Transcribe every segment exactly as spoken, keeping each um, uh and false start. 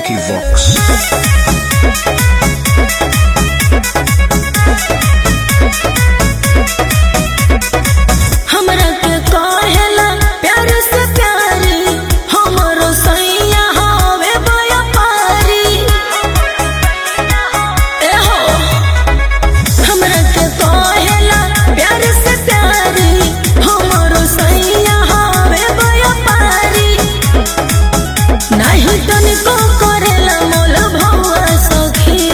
Equivox. हमरा के कहेला प्यार से प्यारी हमरो सैया हवे व्यापारी ए हो हमरा के कहेला प्यार से प्यारी हमरो सैया हवे व्यापारी नहीं तनिको करेला मोल भौआ सखी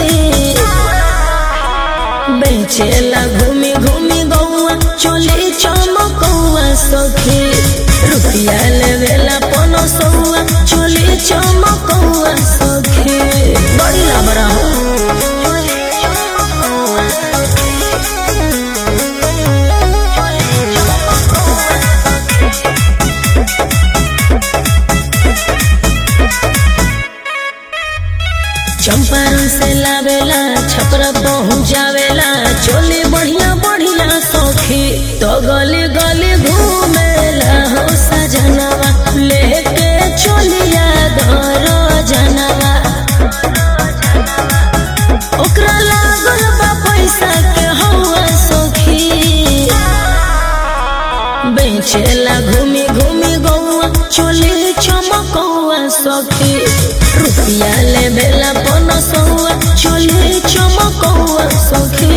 बेचेला घूमी घूमी गौआ चले चमकौआ सखी रुपया लेवेला पनो सौआ चले चमकौआ सखी बड़ी लाबरा हो चंपारण से लावेला छपरा पहुँच जावेला चोली बढ़िया बढ़िया सखी तो गली गली घूमेला हो सजनवा लेके चोलिया घर जनवा ओकरा लागल बा पैसा के हवा सखी बेचेला घूमी घूमी गौआ चोली चमकौआ सखी रुपया लेवेला पनो सौआ चोली चमकौआ सखी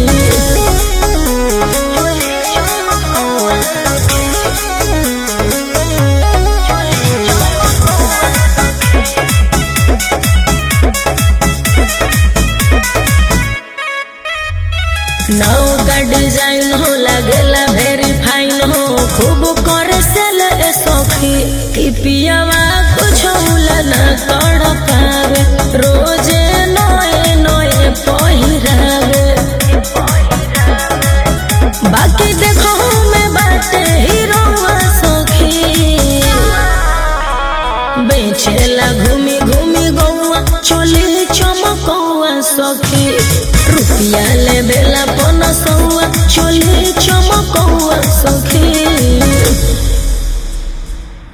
नाव का डिजाइन हो लगेला वेरी फाइन हो खूब करे सेल ए सखी कि पियावा कुछ न कर पावे रोजे नए नए पहिरावे बाकी देखो में बाटे हीरोआ सखी बेचेला घूमी घूमी गौआ चोली चमकौआ सखी रुपया लेवेला पनो सौआ चोली चमकौआ सखी